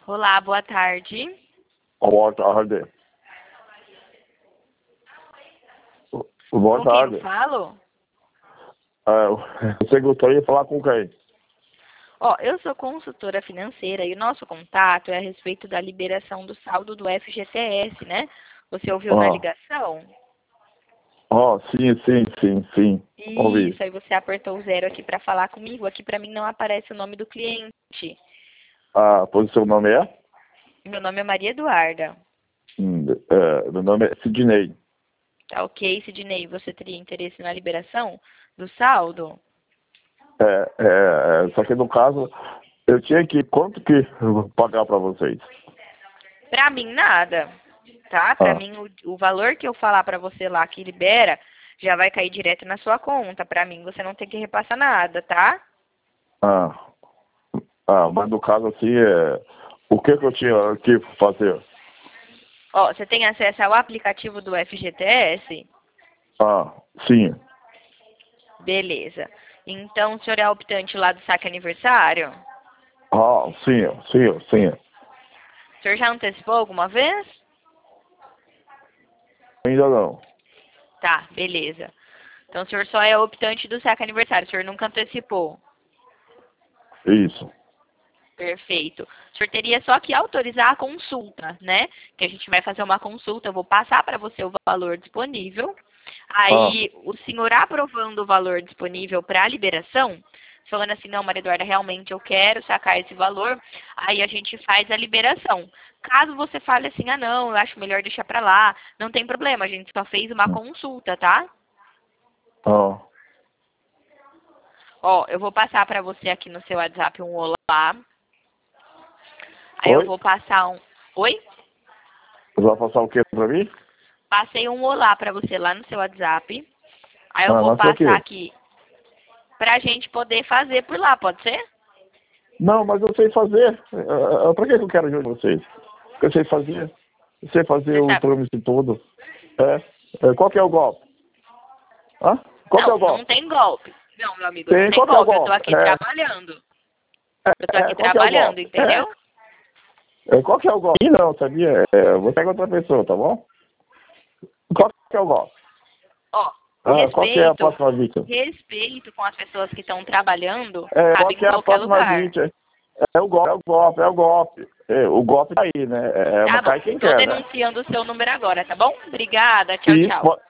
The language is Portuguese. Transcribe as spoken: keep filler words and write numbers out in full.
Olá, boa tarde. Boa tarde. Boa Com quem tarde. eu falo? É, você gostaria de falar com quem? Ó, eu sou consultora financeira e o nosso contato é a respeito da liberação do saldo do F G T S, né? Você ouviu na Ah, ligação? ah, sim, sim, sim, sim. Ouvi. Isso, aí você apertou o zero aqui para falar comigo. Aqui para mim não aparece o nome do cliente. Ah, pois o seu nome é? Meu nome é Maria Eduarda. Hum, é, meu nome é Sidney. Tá ok, Sidney? Você teria interesse na liberação do saldo? É, é, só que no caso, eu tinha que, quanto que eu vou pagar para vocês? Pra mim, nada, tá? Pra Ah, mim, o, o valor que eu falar pra você lá que libera já vai cair direto na sua conta. Pra mim, você não tem que repassar nada, tá? ah, ah, mas no caso assim, é, o que que eu tinha que fazer? Ó, você tem acesso ao aplicativo do F G T S? Ah, sim. Beleza. Então, o senhor é optante lá do saque aniversário? Ah, sim, sim, sim. O senhor já antecipou alguma vez? Ainda não. Tá, beleza. Então, o senhor só é optante do saque aniversário, o senhor nunca antecipou. Isso. Perfeito. O senhor teria só que autorizar a consulta, né? Que a gente vai fazer uma consulta, eu vou passar para você o valor disponível. Ah, Aí, o senhor aprovando o valor disponível para a liberação, falando assim, não, Maria Eduarda, realmente eu quero sacar esse valor, aí a gente faz a liberação. Caso você fale assim, ah, não, eu acho melhor deixar para lá, não tem problema, a gente só fez uma consulta, tá? ah. Ó, eu vou passar para você aqui no seu WhatsApp um olá. Aí eu Oi? vou passar um... Oi? Você vai passar o que pra mim? Passei um olá pra você lá no seu WhatsApp. Aí eu Ah, vou mas pra passar quê? aqui pra gente poder fazer por lá, pode ser? Não, mas eu sei fazer. Ah, ah, pra que que eu quero ajuda de vocês? Porque eu sei fazer. Eu sei fazer Você o sabe? trâmite todo. É. É, qual que é o golpe? Hã? Qual que é Não, o não golpe? tem golpe. Não, meu amigo, não Tem, tem qual que é o golpe. Eu tô golpe? aqui É, trabalhando. Eu tô é, aqui é, qual que é o trabalhando, golpe? entendeu? É, é, qual que é o golpe? Ih, não, sabia? É, você é outra pessoa, tá bom? Qual que é o golpe? Ó, Ah, qual que é a respeito, próxima vítima? respeito com as pessoas que estão trabalhando, É, qual cabe em que é a qualquer próxima lugar. vítima? É o golpe, é o golpe, é o golpe. É, o golpe tá aí, né? É, Tá mas bom, cai quem tô quer, né? denunciando o seu número agora, tá bom? Obrigada, tchau, Isso, tchau.